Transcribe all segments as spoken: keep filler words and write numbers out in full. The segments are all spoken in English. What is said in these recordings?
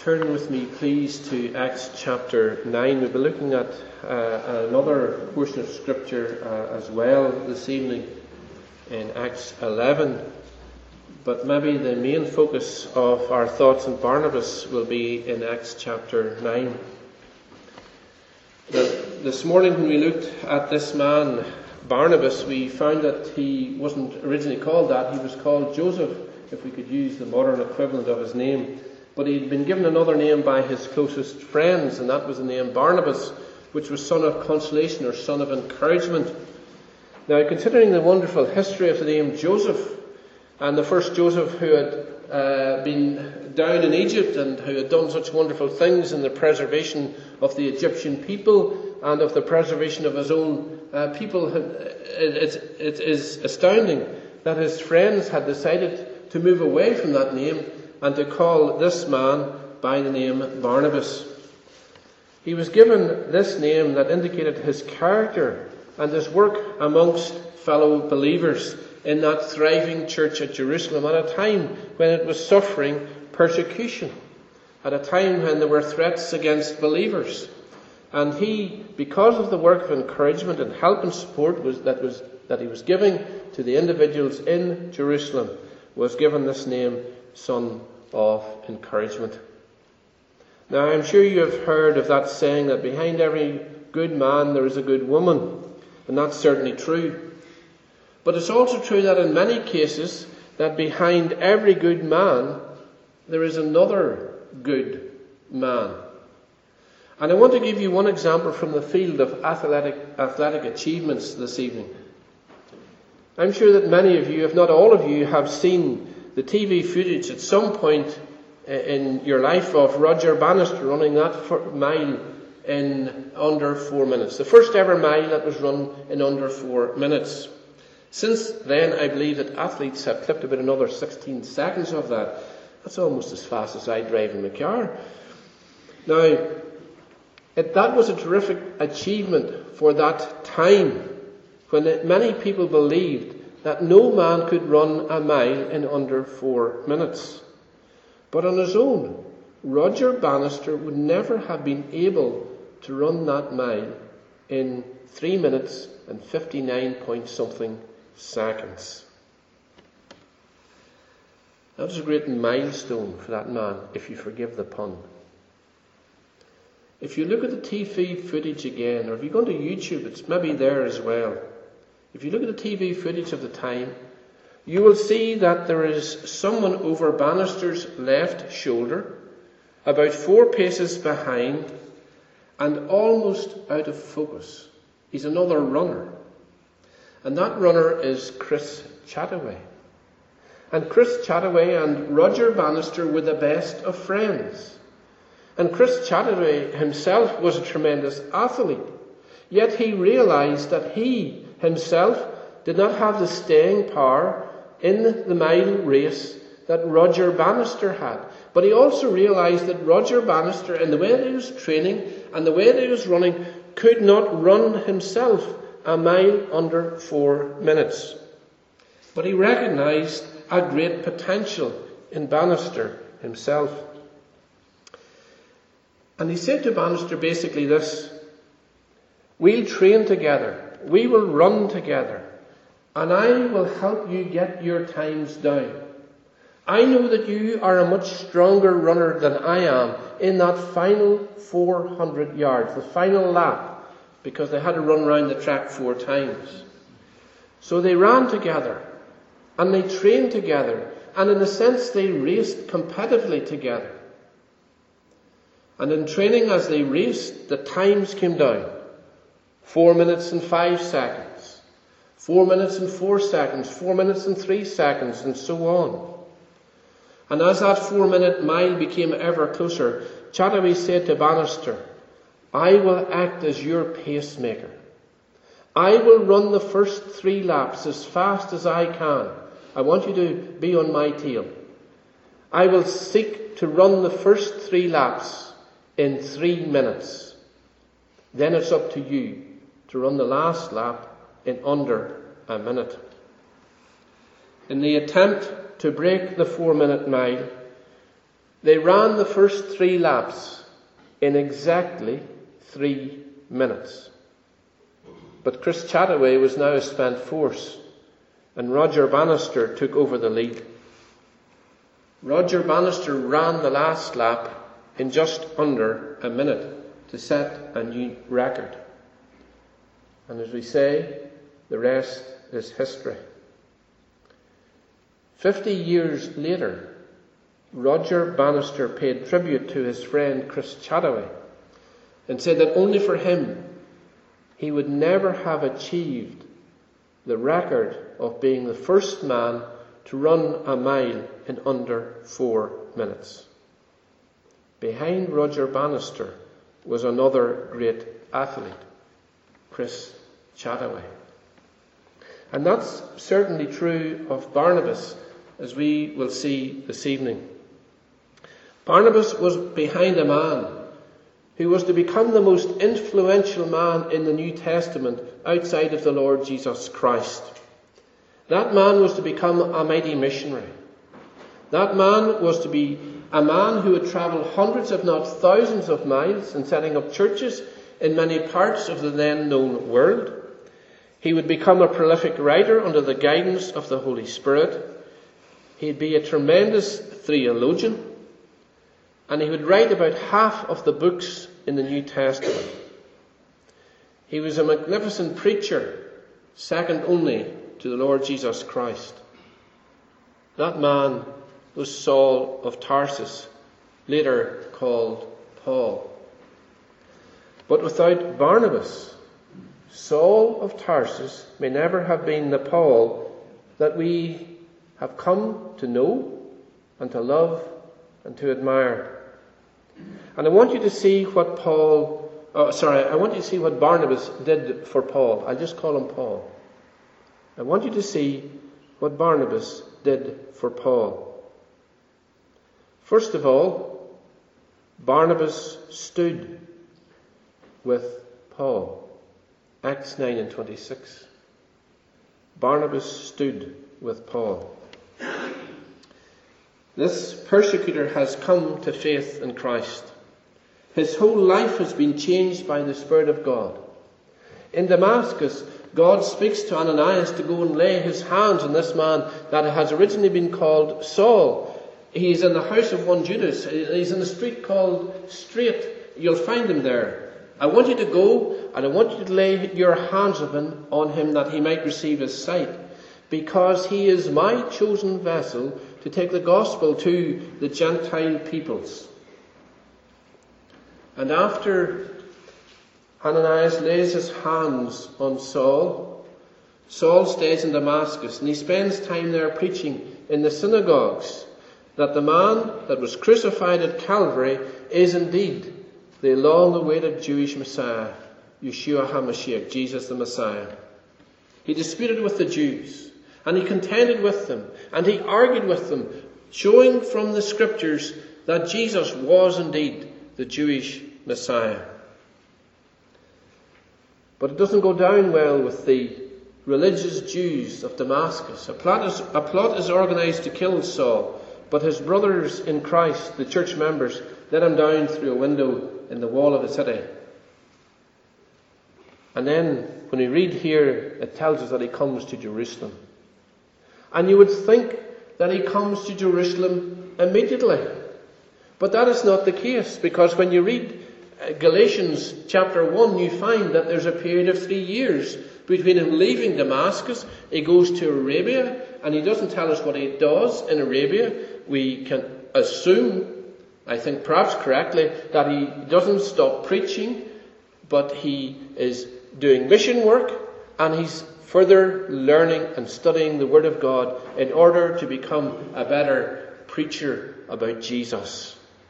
Turn with me, please, to Acts chapter nine. We'll be looking at uh, another portion of Scripture uh, as well this evening in Acts eleven. But maybe the main focus of our thoughts on Barnabas will be in Acts chapter nine. Now, this morning when we looked at this man, Barnabas, we found that he wasn't originally called that. He was called Joseph, if we could use the modern equivalent of his name. But he'd been given another name by his closest friends, and that was the name Barnabas, which was son of consolation or son of encouragement. Now, considering the wonderful history of the name Joseph, and the first Joseph who had uh, been down in Egypt and who had done such wonderful things in the preservation of the Egyptian people and of the preservation of his own uh, people, it, it, it is astounding that his friends had decided to move away from that name and to call this man by the name Barnabas. He was given this name that indicated his character and his work amongst fellow believers in that thriving church at Jerusalem at a time when it was suffering persecution, at a time when there were threats against believers. And he, because of the work of encouragement and help and support was, that, was, that he was giving to the individuals in Jerusalem, was given this name, Son of Encouragement. Now, I'm sure you have heard of that saying that behind every good man there is a good woman, and that's certainly true. But it's also true that in many cases that behind every good man there is another good man. And I want to give you one example from the field of athletic, athletic achievements this evening. I'm sure that many of you, if not all of you, have seen the T V footage at some point in your life of Roger Bannister running that mile in under four minutes. The first ever mile that was run in under four minutes. Since then, I believe that athletes have clipped about another sixteen seconds of that. That's almost as fast as I drive in my car. Now, it, that was a terrific achievement for that time when it, many people believed that no man could run a mile in under four minutes. But on his own, Roger Bannister would never have been able to run that mile in three minutes and fifty-nine point something seconds. That was a great milestone for that man, if you forgive the pun. If you look at the T V footage again, or if you go to YouTube, it's maybe there as well. If you look at the T V footage of the time, you will see that there is someone over Bannister's left shoulder, about four paces behind, and almost out of focus. He's another runner. And that runner is Chris Chataway. And Chris Chataway and Roger Bannister were the best of friends. And Chris Chataway himself was a tremendous athlete. Yet he realized that he himself did not have the staying power in the mile race that Roger Bannister had. But he also realized that Roger Bannister, in the way that he was training and the way that he was running, could not run himself a mile under four minutes. But he recognized a great potential in Bannister himself. And he said to Bannister basically this: we'll train together. We will run together, and I will help you get your times down. I know that you are a much stronger runner than I am in that final four hundred yards, the final lap, because they had to run around the track four times. So they ran together, and they trained together, and in a sense they raced competitively together. And in training, as they raced, the times came down. Four minutes and five seconds. Four minutes and four seconds. Four minutes and three seconds, and so on. And as that four-minute mile became ever closer, Chataway said to Bannister, I will act as your pacemaker. I will run the first three laps as fast as I can. I want you to be on my tail. I will seek to run the first three laps in three minutes. Then it's up to you to run the last lap in under a minute. In the attempt to break the four-minute mile, They ran the first three laps in exactly three minutes. But Chris Chataway was now a spent force, and Roger Bannister took over the lead. Roger Bannister ran the last lap in just under a minute to set a new record. And as we say, the rest is history. Fifty years later, Roger Bannister paid tribute to his friend Chris Chataway and said that only for him he would never have achieved the record of being the first man to run a mile in under four minutes. Behind Roger Bannister was another great athlete, Chris Chataway. And that's certainly true of Barnabas, as we will see this evening. Barnabas was behind a man who was to become the most influential man in the New Testament outside of the Lord Jesus Christ. That man was to become a mighty missionary. That man was to be a man who would travel hundreds, if not thousands of miles in setting up churches in many parts of the then known world. He would become a prolific writer under the guidance of the Holy Spirit. He'd be a tremendous theologian. And he would write about half of the books in the New Testament. He was a magnificent preacher, second only to the Lord Jesus Christ. That man was Saul of Tarsus, later called Paul. But without Barnabas, Saul of Tarsus may never have been the Paul that we have come to know and to love and to admire. And I want you to see what Paul, oh, sorry, I want you to see what Barnabas did for Paul. I'll just call him Paul. I want you to see what Barnabas did for Paul. First of all, Barnabas stood with Paul. Acts nine and twenty-six. Barnabas stood with Paul. This persecutor has come to faith in Christ. His whole life has been changed by the Spirit of God. In Damascus, God speaks to Ananias to go and lay his hands on this man that has originally been called Saul. He's in the house of one Judas. He's in the street called Straight. You'll find him there. I want you to go and I want you to lay your hands on him, on him that he might receive his sight, because he is my chosen vessel to take the gospel to the Gentile peoples. And after Ananias lays his hands on Saul, Saul stays in Damascus and he spends time there preaching in the synagogues that the man that was crucified at Calvary is indeed the long-awaited Jewish Messiah, Yeshua HaMashiach, Jesus the Messiah. He disputed with the Jews and he contended with them and he argued with them, showing from the scriptures that Jesus was indeed the Jewish Messiah. But it doesn't go down well with the religious Jews of Damascus. A plot is, a plot is organized to kill Saul, but his brothers in Christ, the church members, let him down through a window in the wall of the city. And then, when we read here, it tells us that he comes to Jerusalem. And you would think that he comes to Jerusalem immediately. But that is not the case, because when you read Galatians chapter one, you find that there's a period of three years between him leaving Damascus. He goes to Arabia, and he doesn't tell us what he does in Arabia. We can assume, I think perhaps correctly, that he doesn't stop preaching, but he is doing mission work, and he's further learning and studying the Word of God in order to become a better preacher about Jesus.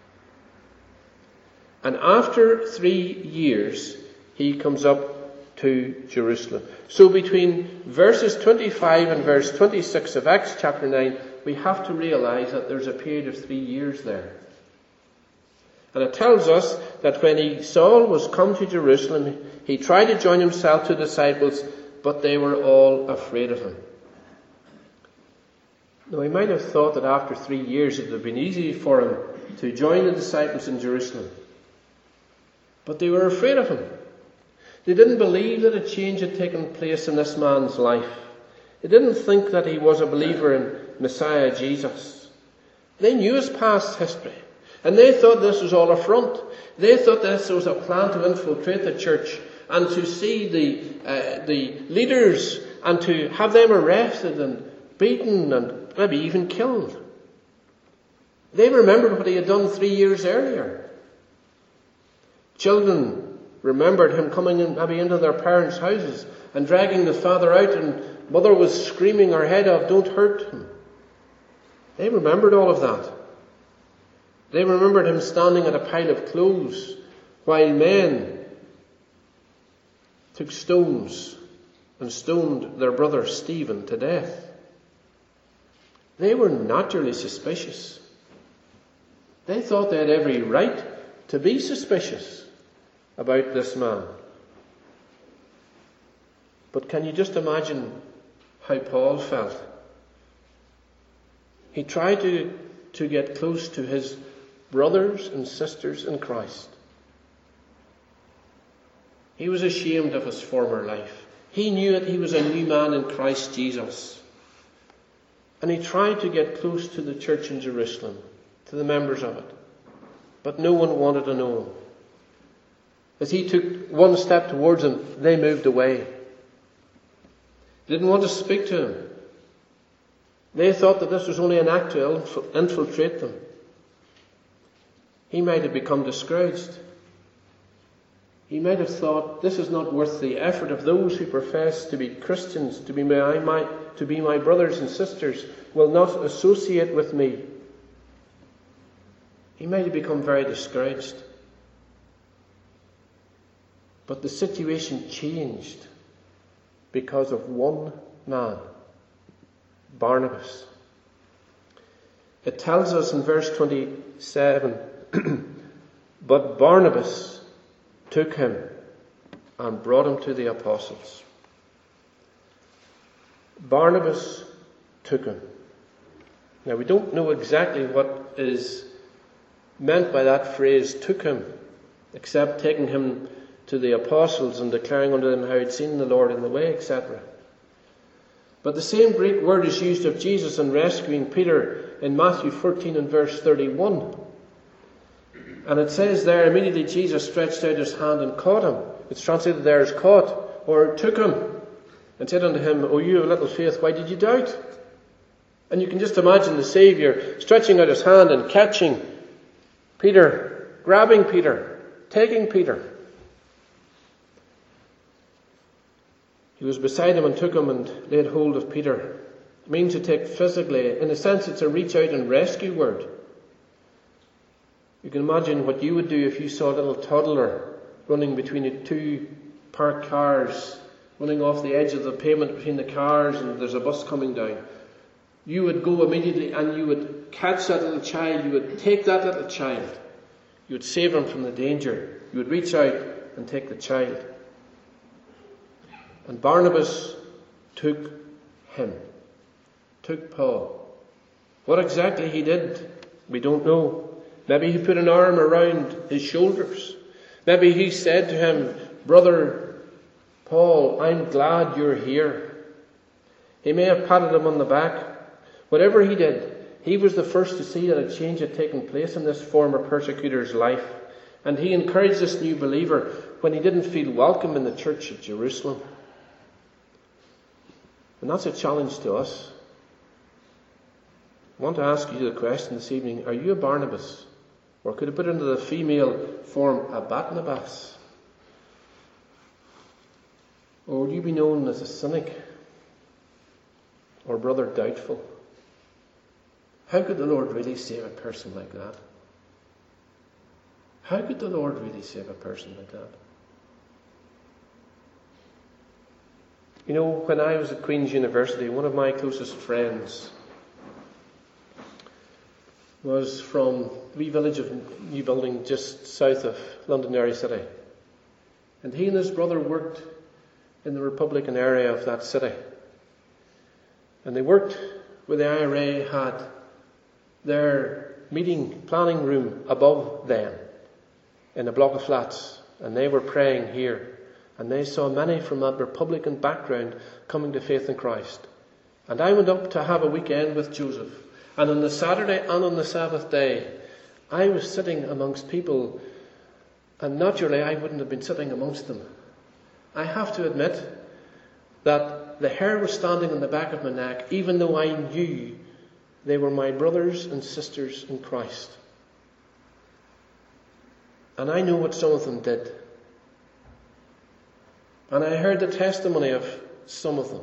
And after three years, he comes up to Jerusalem. So between verses twenty-five and verse twenty-six of Acts chapter nine, we have to realize that there's a period of three years there. And it tells us that when he, Saul was come to Jerusalem, he tried to join himself to the disciples, but they were all afraid of him. Now, he might have thought that after three years it would have been easy for him to join the disciples in Jerusalem. But they were afraid of him. They didn't believe that a change had taken place in this man's life. They didn't think that he was a believer in Messiah Jesus. They knew his past history, and they thought this was all a front. They thought this was a plan to infiltrate the church and to see the uh, the leaders and to have them arrested and beaten and maybe even killed. They remembered what he had done three years earlier. Children remembered him coming in, maybe into their parents' houses and dragging the father out, and mother was screaming her head off, "Don't hurt him." They remembered all of that. They remembered him standing at a pile of clothes while men took stones and stoned their brother Stephen to death. They were naturally suspicious. They thought they had every right to be suspicious about this man. But can you just imagine how Paul felt? He tried to, to get close to his brothers and sisters in Christ. He was ashamed of his former life. He knew that he was a new man in Christ Jesus. And he tried to get close to the church in Jerusalem, to the members of it. But no one wanted to know him. As he took one step towards them, they moved away. Didn't want to speak to him. They thought that this was only an act to infiltrate them. He might have become discouraged. He might have thought, this is not worth the effort of those who profess to be Christians, to be my, my, to be my brothers and sisters, will not associate with me. He might have become very discouraged. But the situation changed because of one man, Barnabas. It tells us in verse twenty-seven, but Barnabas took him and brought him to the apostles. Barnabas took him. Now we don't know exactly what is meant by that phrase, took him, except taking him to the apostles and declaring unto them how he'd seen the Lord in the way, et cetera. But the same Greek word is used of Jesus in rescuing Peter in Matthew fourteen and verse thirty-one. And it says there, immediately Jesus stretched out his hand and caught him. It's translated there as caught, or took him, and said unto him, O you of little faith, why did you doubt? And you can just imagine the Saviour stretching out his hand and catching Peter, grabbing Peter, taking Peter. He was beside him and took him and laid hold of Peter. It means to take physically. In a sense, it's a reach out and rescue word. You can imagine what you would do if you saw a little toddler running between two parked cars, running off the edge of the pavement between the cars, and there's a bus coming down. You would go immediately and you would catch that little child. You would take that little child. You would save him from the danger. You would reach out and take the child. And Barnabas took him, took Paul. What exactly he did, we don't know. Maybe he put an arm around his shoulders. Maybe he said to him, Brother Paul, I'm glad you're here. He may have patted him on the back. Whatever he did, he was the first to see that a change had taken place in this former persecutor's life. And he encouraged this new believer when he didn't feel welcome in the church at Jerusalem. And that's a challenge to us. I want to ask you the question this evening, are you a Barnabas? Or could I put it into the female form, a Barnabas? Or would you be known as a cynic? Or brother doubtful? How could the Lord really save a person like that? How could the Lord really save a person like that? You know, when I was at Queen's University, one of my closest friends was from the wee village of New Building just south of Londonderry City. And he and his brother worked in the Republican area of that city. And they worked where the I R A had their meeting planning room above them in a block of flats, and they were praying here, and they saw many from that Republican background coming to faith in Christ. And I went up to have a weekend with Joseph, and on the Saturday and on the Sabbath day I was sitting amongst people, and naturally I wouldn't have been sitting amongst them. I have to admit that the hair was standing on the back of my neck, even though I knew they were my brothers and sisters in Christ. And I know what some of them did. And I heard the testimony of some of them.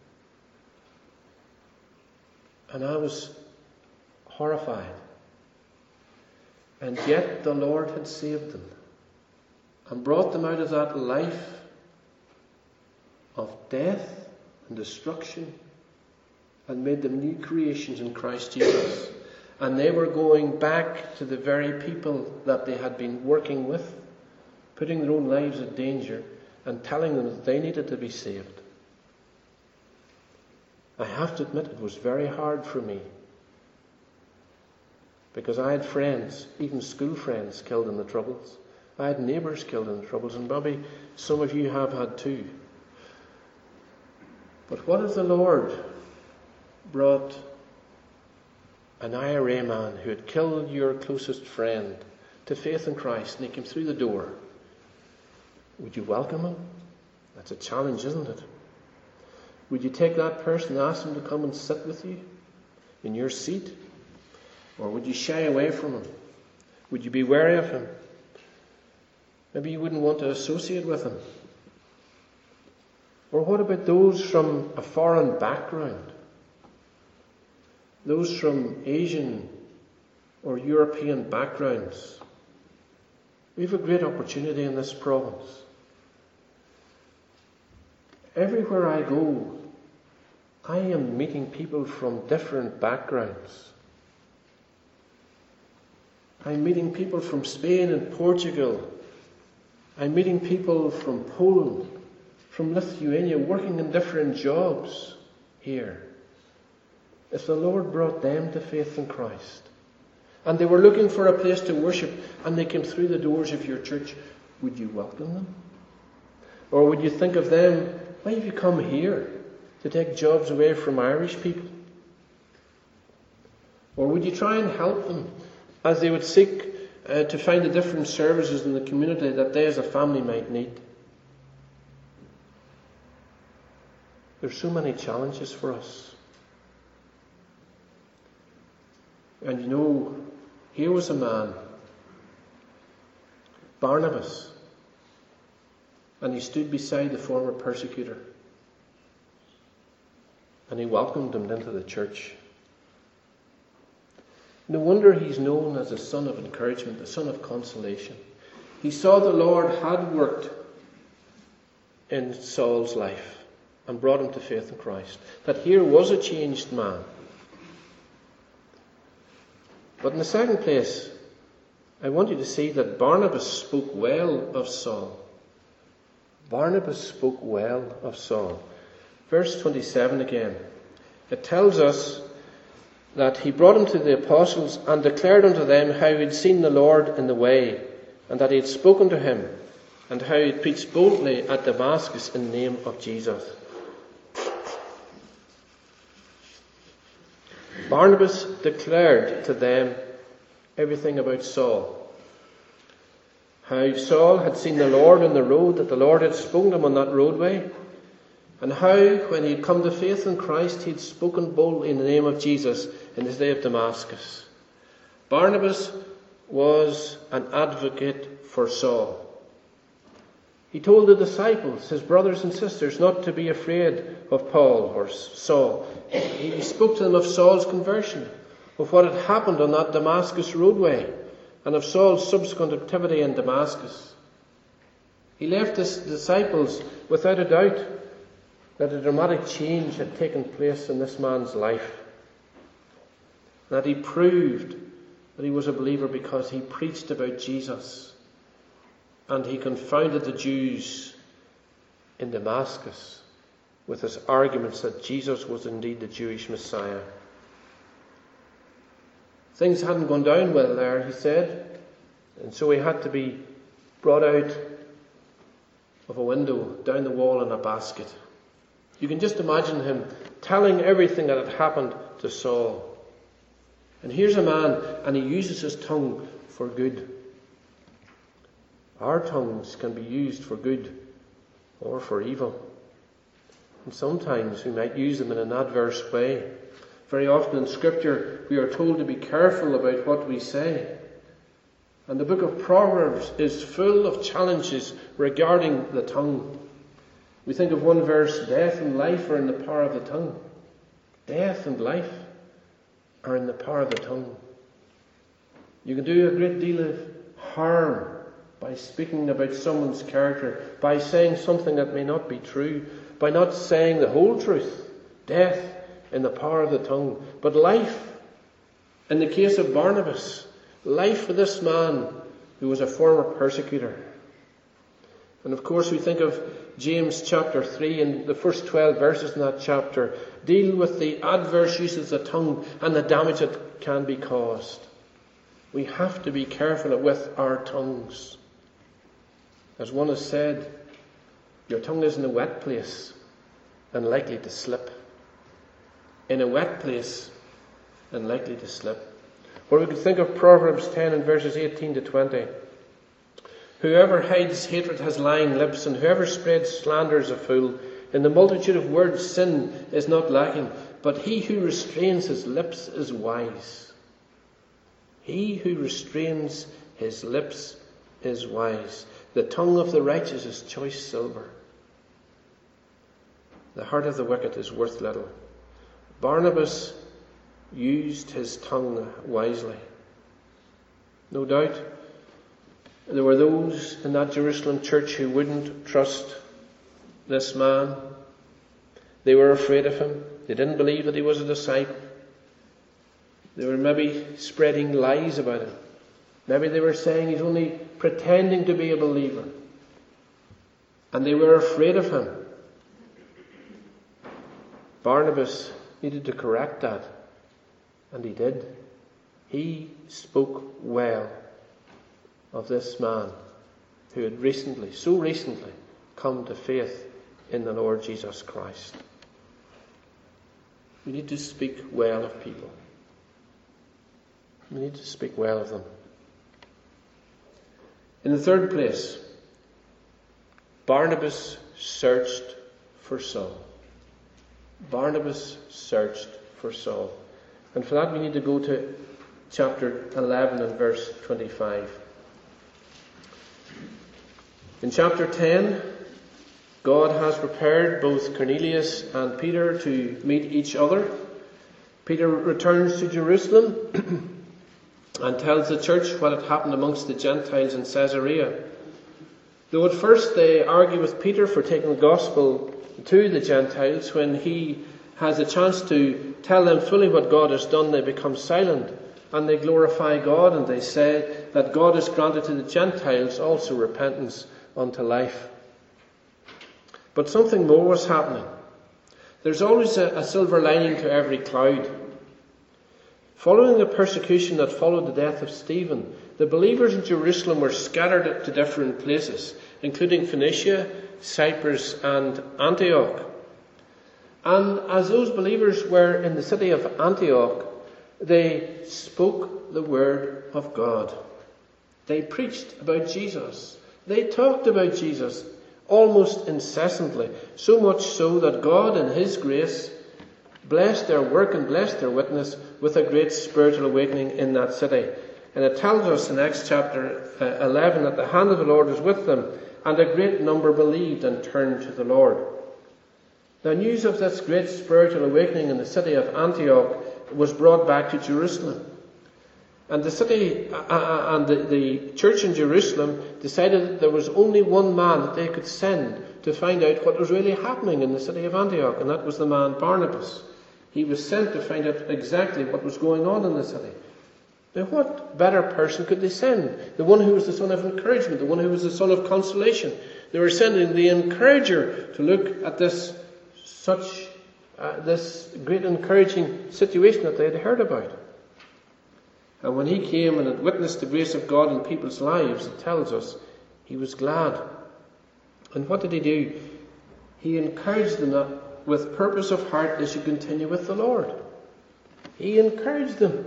And I was horrified. And yet the Lord had saved them and brought them out of that life of death and destruction and made them new creations in Christ Jesus. And they were going back to the very people that they had been working with, putting their own lives in danger and telling them that they needed to be saved. I have to admit it was very hard for me, because I had friends, even school friends, killed in the Troubles. I had neighbours killed in the Troubles, and maybe some of you have had too. But what if the Lord brought an I R A man who had killed your closest friend to faith in Christ, and he came through the door? Would you welcome him? That's a challenge, isn't it? Would you take that person and ask him to come and sit with you in your seat? Or would you shy away from him? Would you be wary of him? Maybe you wouldn't want to associate with him. Or what about those from a foreign background? Those from Asian or European backgrounds? We have a great opportunity in this province. Everywhere I go, I am meeting people from different backgrounds. I'm meeting people from Spain and Portugal. I'm meeting people from Poland, from Lithuania, working in different jobs here. If the Lord brought them to faith in Christ, and they were looking for a place to worship, and they came through the doors of your church, would you welcome them? Or would you think of them, why have you come here to take jobs away from Irish people? Or would you try and help them as they would seek uh, to find the different services in the community that they as a family might need? There's so many challenges for us. And you know, here was a man, Barnabas, and he stood beside the former persecutor, and he welcomed him into the church. No wonder he's known as a son of encouragement, a son of consolation. He saw the Lord had worked in Saul's life and brought him to faith in Christ, that here was a changed man. But in the second place, I want you to see that Barnabas spoke well of Saul. Barnabas spoke well of Saul. Verse twenty-seven again. It tells us that he brought him to the apostles and declared unto them how he had seen the Lord in the way, and that he had spoken to him, and how he had preached boldly at Damascus in the name of Jesus. Barnabas declared to them everything about Saul. How Saul had seen the Lord on the road, that the Lord had spoken to him on that roadway, and how when he had come to faith in Christ, he had spoken boldly in the name of Jesus in his day of Damascus. Barnabas was an advocate for Saul. He told the disciples, his brothers and sisters, not to be afraid of Paul or Saul. He spoke to them of Saul's conversion, of what had happened on that Damascus roadway, and of Saul's subsequent activity in Damascus. He left his disciples without a doubt that a dramatic change had taken place in this man's life. That he proved that he was a believer because he preached about Jesus, and he confounded the Jews in Damascus with his arguments that Jesus was indeed the Jewish Messiah. Things hadn't gone down well there, he said, and so he had to be brought out of a window, down the wall in a basket. You can just imagine him telling everything that had happened to Saul. And here's a man, and he uses his tongue for good. Our tongues can be used for good or for evil. And sometimes we might use them in an adverse way. Very often in Scripture we are told to be careful about what we say. And the book of Proverbs is full of challenges regarding the tongue. We think of one verse, death and life are in the power of the tongue. Death and life are in the power of the tongue. You can do a great deal of harm by speaking about someone's character, by saying something that may not be true, by not saying the whole truth. Death in the power of the tongue. But life, in the case of Barnabas, life for this man who was a former persecutor. And of course we think of James chapter three, and the first twelve verses in that chapter deal with the adverse use of the tongue and the damage that can be caused. We have to be careful with our tongues. As one has said, your tongue is in a wet place and likely to slip. In a wet place and likely to slip. Or we could think of Proverbs ten and verses eighteen to twenty. Whoever hides hatred has lying lips, and whoever spreads slander is a fool. In the multitude of words sin is not lacking, but he who restrains his lips is wise. He who restrains his lips is wise. The tongue of the righteous is choice silver. The heart of the wicked is worth little. Barnabas used his tongue wisely. No doubt there were those in that Jerusalem church who wouldn't trust this man. They were afraid of him. They didn't believe that he was a disciple. They were maybe spreading lies about him. Maybe they were saying he's only pretending to be a believer. And they were afraid of him. Barnabas needed to correct that. And he did. He spoke well of this man who had recently, so recently, come to faith in the Lord Jesus Christ. We need to speak well of people. We need to speak well of them. In the third place, Barnabas searched for Saul. Barnabas searched for Saul. And for that we need to go to chapter eleven and verse twenty-five. In chapter ten, God has prepared both Cornelius and Peter to meet each other. Peter returns to Jerusalem and tells the church what had happened amongst the Gentiles in Caesarea. Though at first they argue with Peter for taking the gospel to the Gentiles, when he has a chance to tell them fully what God has done, they become silent and they glorify God, and they say that God has granted to the Gentiles also repentance unto life. But something more was happening. There's always a, a silver lining to every cloud. Following the persecution that followed the death of Stephen, the believers in Jerusalem were scattered to different places, including Phoenicia, Cyprus and Antioch. And as those believers were in the city of Antioch, they spoke the word of God. They preached about Jesus. They talked about Jesus almost incessantly, so much so that God in His grace blessed their work and blessed their witness with a great spiritual awakening in that city. And it tells us in Acts chapter eleven that the hand of the Lord was with them, and a great number believed and turned to the Lord. The news of this great spiritual awakening in the city of Antioch was brought back to Jerusalem. And the city uh, and the, the church in Jerusalem decided that there was only one man that they could send to find out what was really happening in the city of Antioch, and that was the man Barnabas. He was sent to find out exactly what was going on in the city. Now, what better person could they send? The one who was the son of encouragement, the one who was the son of consolation. They were sending the encourager to look at this such uh, this great encouraging situation that they had heard about. And when he came and had witnessed the grace of God in people's lives, it tells us, he was glad. And what did he do? He encouraged them that with purpose of heart they should continue with the Lord. He encouraged them.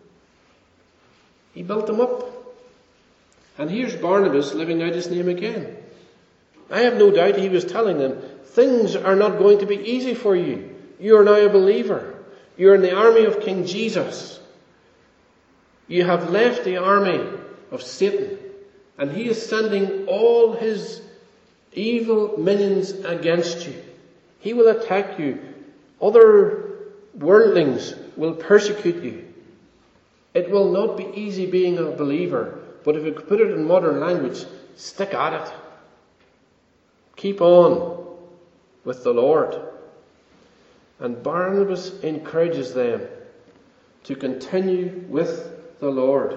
He built them up. And here's Barnabas living out his name again. I have no doubt he was telling them, things are not going to be easy for you. You are now a believer. You're in the army of King Jesus. You have left the army of Satan. And he is sending all his evil minions against you. He will attack you. Other worldlings will persecute you. It will not be easy being a believer. But if you could put it in modern language, stick at it. Keep on with the Lord. And Barnabas encourages them to continue with the Lord.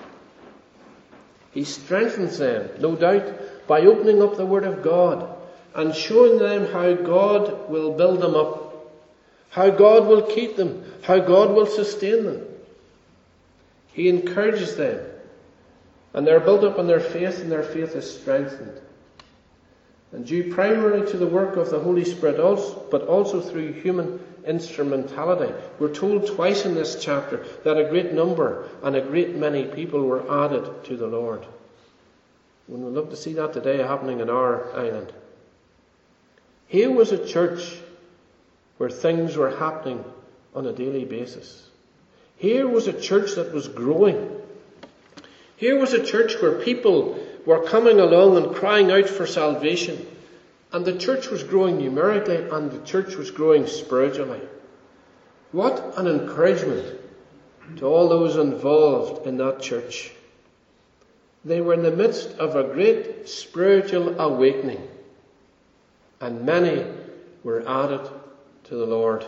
He strengthens them, no doubt, by opening up the Word of God and showing them how God will build them up, how God will keep them, how God will sustain them. He encourages them, and they're built up in their faith, and their faith is strengthened. And due primarily to the work of the Holy Spirit, also, but also through human instrumentality. We're told twice in this chapter that a great number and a great many people were added to the Lord. We would love to see that today happening in our island. Here was a church where things were happening on a daily basis. Here was a church that was growing. Here was a church where people were coming along and crying out for salvation. And the church was growing numerically, and the church was growing spiritually. What an encouragement to all those involved in that church. They were in the midst of a great spiritual awakening, and many were added to the Lord.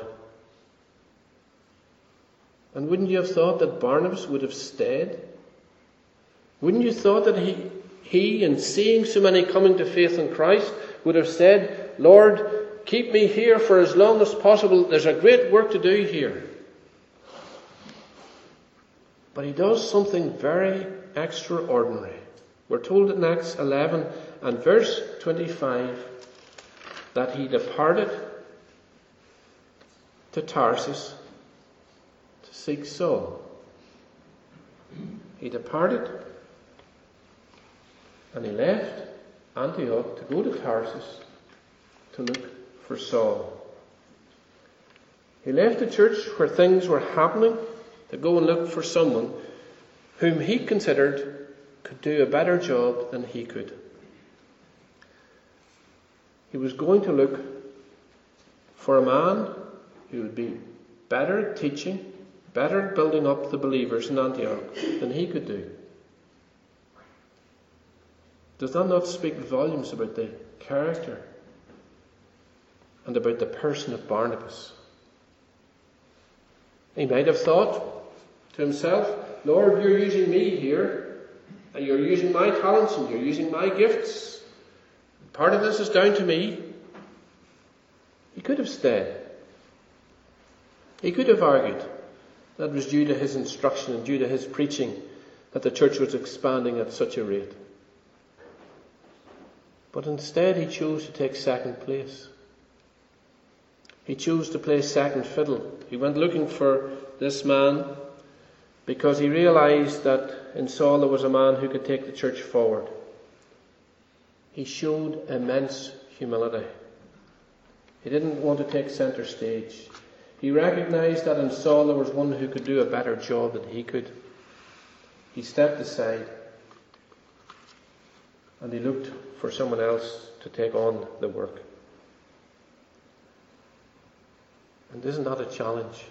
And wouldn't you have thought that Barnabas would have stayed? Wouldn't you have thought that he, he, in seeing so many coming to faith in Christ, would have said, Lord, keep me here for as long as possible. There's a great work to do here. But he does something very extraordinary. We're told in Acts eleven and verse twenty-five that he departed to Tarsus to seek Saul. He departed and he left Antioch to go to Tarsus to look for Saul. He left the church where things were happening to go and look for someone whom he considered could do a better job than he could. He was going to look for a man who would be better at teaching, better at building up the believers in Antioch than he could do. Does that not speak volumes about the character and about the person of Barnabas? He might have thought to himself, Lord, you're using me here, and you're using my talents, and you're using my gifts. Part of this is down to me. He could have stayed. He could have argued that it was due to his instruction and due to his preaching that the church was expanding at such a rate. But instead he chose to take second place. He chose to play second fiddle. He went looking for this man because he realized that in Saul there was a man who could take the church forward. He showed immense humility. He didn't want to take center stage. He recognized that in Saul there was one who could do a better job than he could. He stepped aside and he looked for someone else to take on the work. And isn't that a challenge?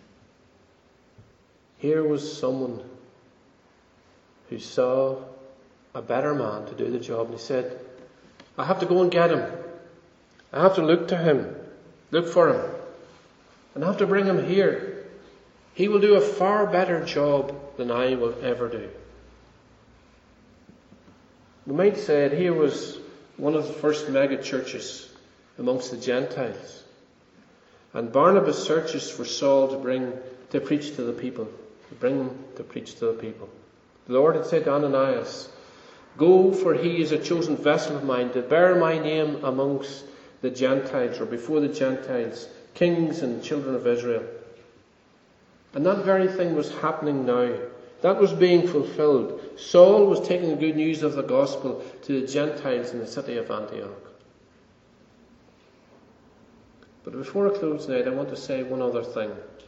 Here was someone who saw a better man to do the job, and he said, I have to go and get him. I have to look to him, look for him, and I have to bring him here. He will do a far better job than I will ever do. We might say that here was one of the first mega churches amongst the Gentiles. And Barnabas searches for Saul to bring, to preach to the people. to bring them to preach to the people. The Lord had said to Ananias, "Go, for he is a chosen vessel of mine to bear my name amongst the Gentiles," or before the Gentiles, kings and children of Israel. And that very thing was happening now. That was being fulfilled. Saul was taking the good news of the gospel to the Gentiles in the city of Antioch. But before I close tonight, I want to say one other thing.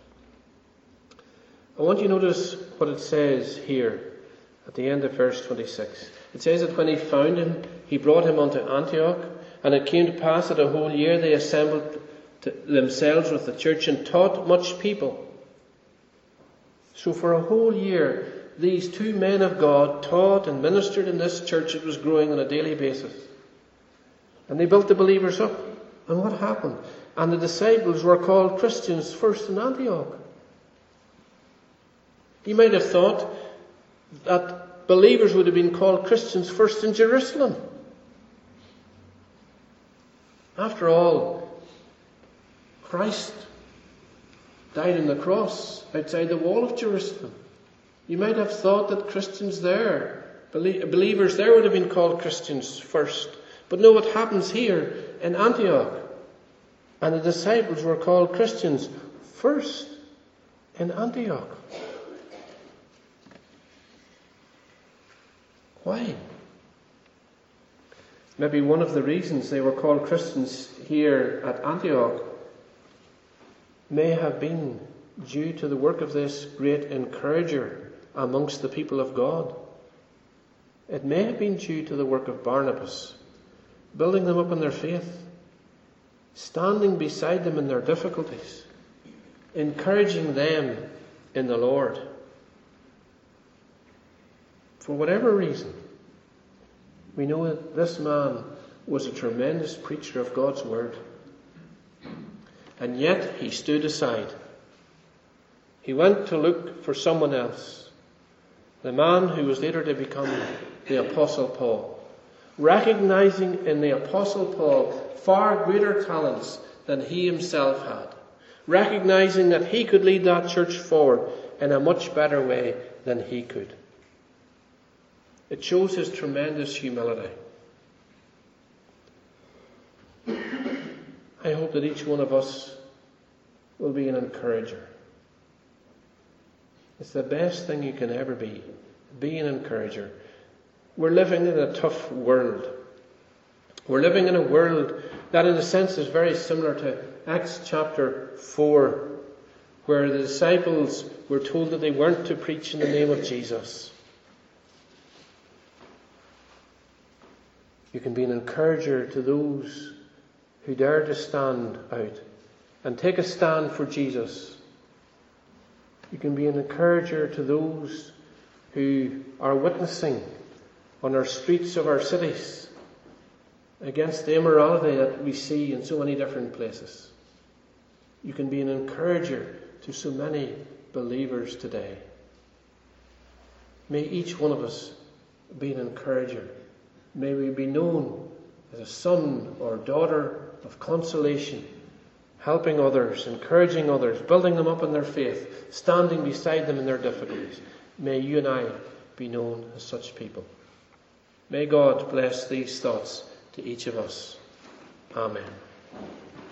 I want you to notice what it says here at the end of verse twenty-six. It says that when he found him, he brought him unto Antioch, and it came to pass that a whole year they assembled to themselves with the church and taught much people. So for a whole year, these two men of God taught and ministered in this church that was growing on a daily basis. And they built the believers up. And what happened? And the disciples were called Christians first in Antioch. You might have thought that believers would have been called Christians first in Jerusalem. After all, Christ died on the cross outside the wall of Jerusalem. You might have thought that Christians there, believers there would have been called Christians first. But no, what happens here in Antioch? And the disciples were called Christians first in Antioch. Why? Maybe one of the reasons they were called Christians here at Antioch may have been due to the work of this great encourager amongst the people of God. It may have been due to the work of Barnabas, building them up in their faith, standing beside them in their difficulties, encouraging them in the Lord. For whatever reason, we know that this man was a tremendous preacher of God's word. And yet he stood aside. He went to look for someone else. The man who was later to become the Apostle Paul. Recognizing in the Apostle Paul far greater talents than he himself had. Recognizing that he could lead that church forward in a much better way than he could. It shows his tremendous humility. I hope that each one of us will be an encourager. It's the best thing you can ever be. Be an encourager. We're living in a tough world. We're living in a world that in a sense is very similar to Acts chapter four, where the disciples were told that they weren't to preach in the name of Jesus. You can be an encourager to those who dare to stand out and take a stand for Jesus. You can be an encourager to those who are witnessing on our streets of our cities against the immorality that we see in so many different places. You can be an encourager to so many believers today. May each one of us be an encourager. May we be known as a son or daughter of consolation, helping others, encouraging others, building them up in their faith, standing beside them in their difficulties. May you and I be known as such people. May God bless these thoughts to each of us. Amen.